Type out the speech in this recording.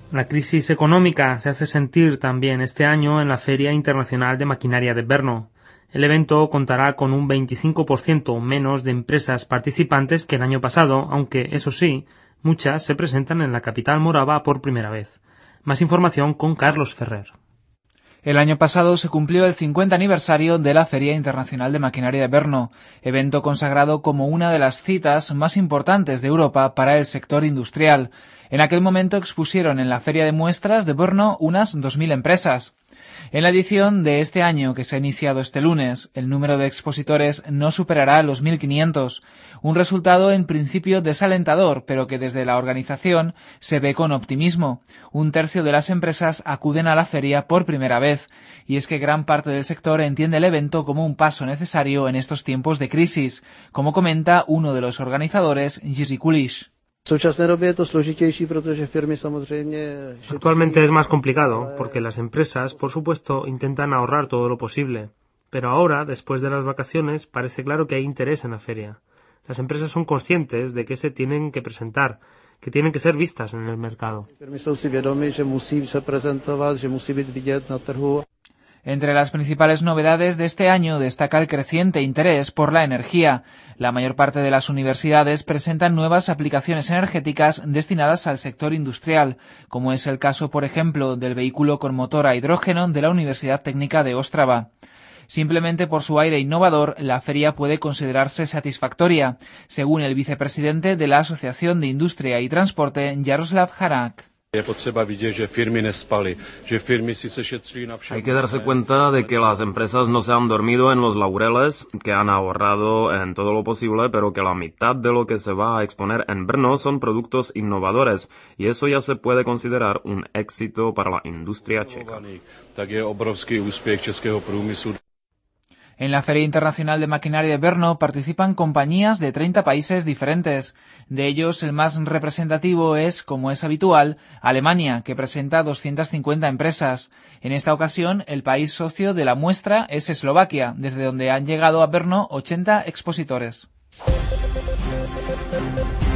La crisis económica se hace sentir también este año en la Feria Internacional de Maquinaria de Brno. El evento contará con un 25% menos de empresas participantes que el año pasado, aunque, eso sí, muchas se presentan en la capital morava por primera vez. Más información con Carlos Ferrer. El año pasado se cumplió el 50 aniversario de la Feria Internacional de Maquinaria de Brno, evento consagrado como una de las citas más importantes de Europa para el sector industrial. En aquel momento expusieron en la Feria de Muestras de Brno unas 2.000 empresas. En la edición de este año, que se ha iniciado este lunes, el número de expositores no superará los 1.500, un resultado en principio desalentador, pero que desde la organización se ve con optimismo. Un tercio de las empresas acuden a la feria por primera vez, y es que gran parte del sector entiende el evento como un paso necesario en estos tiempos de crisis, como comenta uno de los organizadores, Jiří Kuliš. Actualmente es más complicado porque las empresas, por supuesto, intentan ahorrar todo lo posible. Pero ahora, después de las vacaciones, parece claro que hay interés en la feria. Las empresas son conscientes de que se tienen que presentar, que tienen que ser vistas en el mercado. Entre las principales novedades de este año destaca el creciente interés por la energía. La mayor parte de las universidades presentan nuevas aplicaciones energéticas destinadas al sector industrial, como es el caso, por ejemplo, del vehículo con motor a hidrógeno de la Universidad Técnica de Ostrava. Simplemente por su aire innovador, la feria puede considerarse satisfactoria, según el vicepresidente de la Asociación de Industria y Transporte, Jaroslav Harak. Hay que darse cuenta de que las empresas no se han dormido en los laureles, que han ahorrado en todo lo posible, pero que la mitad de lo que se va a exponer en Brno son productos innovadores, y eso ya se puede considerar un éxito para la industria checa. En la Feria Internacional de Maquinaria de Brno participan compañías de 30 países diferentes. De ellos, el más representativo es, como es habitual, Alemania, que presenta 250 empresas. En esta ocasión, el país socio de la muestra es Eslovaquia, desde donde han llegado a Brno 80 expositores.